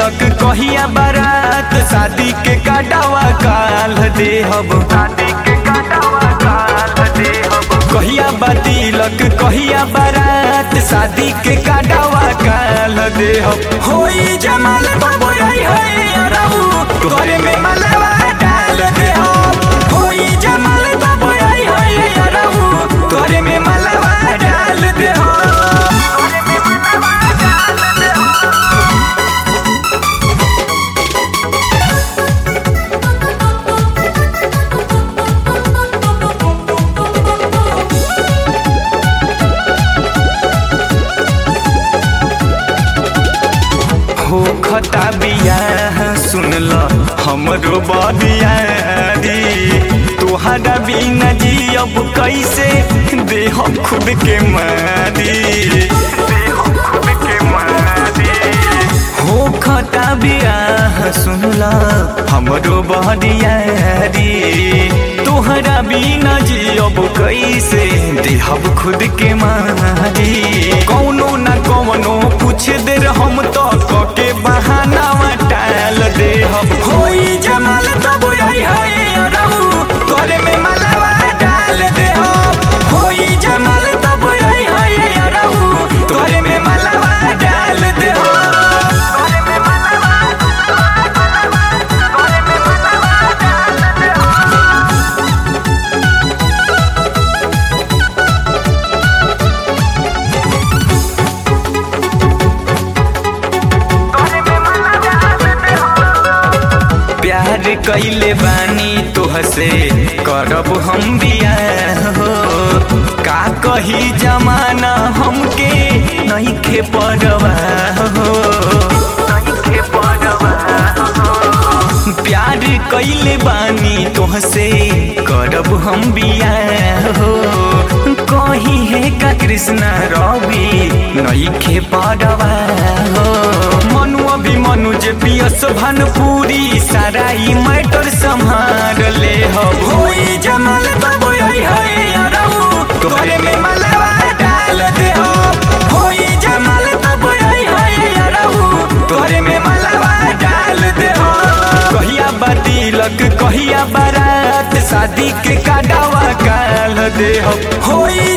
तिलक कहिया बारात शादी के काटावा काल देहब कहिया बा तिलक कहिया बारात शादी के काटावा काल देहब होई जमाल तो बोई है अरहु घरे में मलवा डाल देहब होई जमाल तो बोई है अरहु घरे में मलवा डाल देहब हो खता बियाह सुनल हमरो बदिया तोहरा बिना जियब कैसे देह खुद के मारी हो खता बियाह सुनल हमरो बदिया तोहरा बिना जियब कैसे देहब खुद के मारी कौनो न कौनो कुछ देर हम तो के बहाना टाल देहब होई जमाल तो बोई है अरहु घरे में मलवा डाल देहब होई जमाल तो बोई है अरहु घरे में मलवा डाल देहब प्यार कैले बानी तोहसे करब हम बियाह हो का कही जमाना हमके नहीं खे परवाह हो प्यार कैले बानी तोहसे करब हम बियाह हो कही है का कृष्णा रवि नहीं खे परवाह हो मनु अभिमनु जे पियस भनपुरी सारा ई मैटर संभाल ले होई जमाल तो बोई है अरहु घरे में मलवा डाल दे होई जमाल तो बोई है अरहु घरे में मलवा डाल दे कहिया बा तिलक कहिया बारात शादी के काटावा काल देहब होई